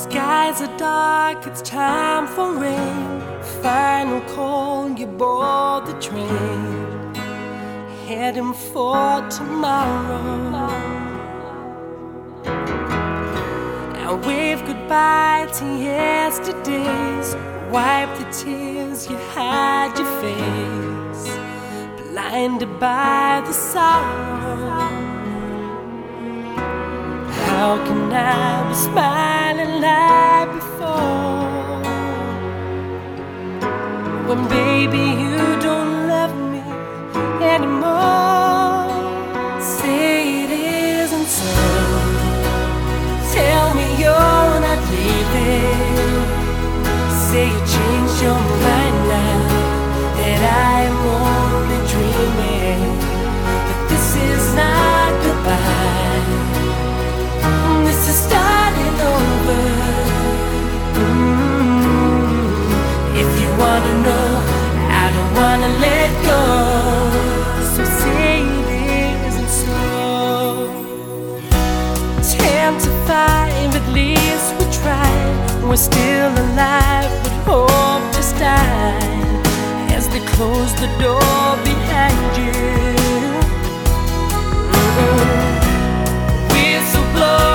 Skies are dark, it's time for rain. Final call, you board the train, heading for tomorrow. And wave goodbye to yesterdays. Wipe the tears, you hide your face, blinded by the sorrow. How can I be smiling like before, when baby you don't love me anymore? Say it isn't so. Tell me you're not leaving. Say you changed your mind now, that I am only dreaming, but this is not goodbye. This is starting over. If you wanna know, I don't wanna let go. So say it isn't so. 10 to 5, at least we tried. We're still alive, but hope just died as they close the door behind you. Whistle blow.